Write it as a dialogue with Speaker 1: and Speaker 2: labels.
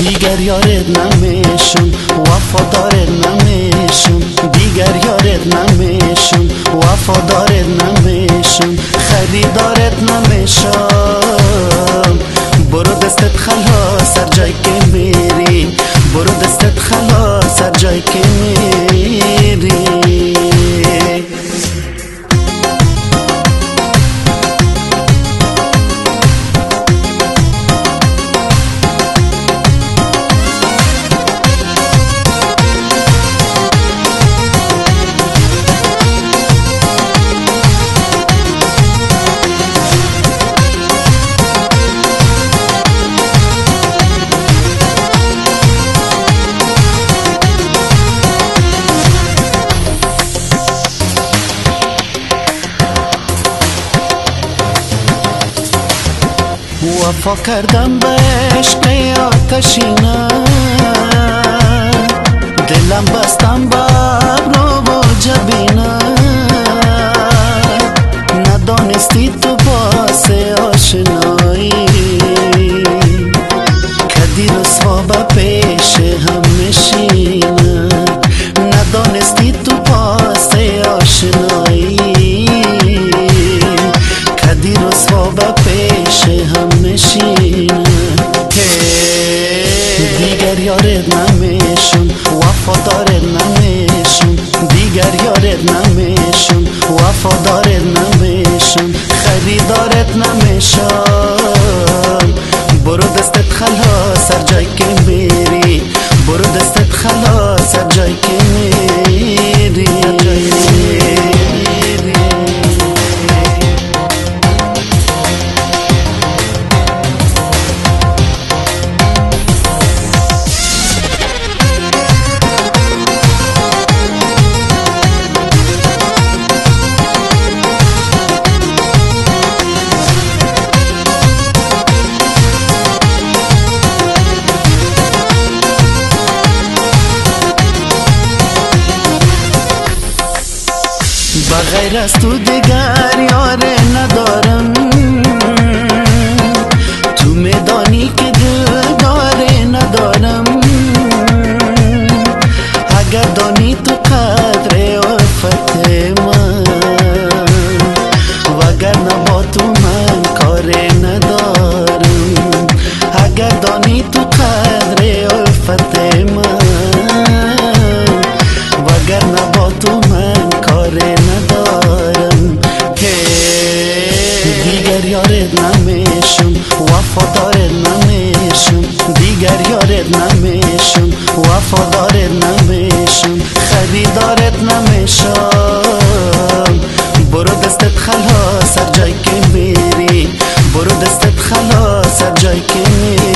Speaker 1: دیگر یارت نمیشم، وفادارت نمیشم. دیگر یارت نمیشم، وفادارت نمیشم. خریدارت نمیشم. برو دستت خلاص هر جای که میری، برو دستت خلاص هر جای که میری. وفا کردم به عشق آتشینه، دلم بستم به ابرو و جبینه. ندانستی تو باعث آشنایی، کدی رسوا به پیش هم نشینه. ندانستی تو باعث آشنایی، کدی رسوا به پیش هم نشینه. دیگر یارت نمیشم، وفادارت نمیشم. دیگر یارت نمیشم، وفادارت نمیشم. خریدارت نمیشم. برو دستت خلاص هر جای که میری، برو دستت خلاص هر جای که میری. بغیر از تو دیگر یار ندارم. تو میدانی که دلدار ندارم. اگر دانی تو قدر الفت من، وگرنه با تو من کار ندارم. اگر دانی تو قدر الفت من، وگرنه با تو من کار ندارم. دیگر یارت نمیشم، وفادارت نمیشم. دیگر یارت نمیشم، وفادارت نمیشم. خریدارت نمیشم. برو دستت خلاص هر جای که میری، برو دستت خلاص هر جای که میری.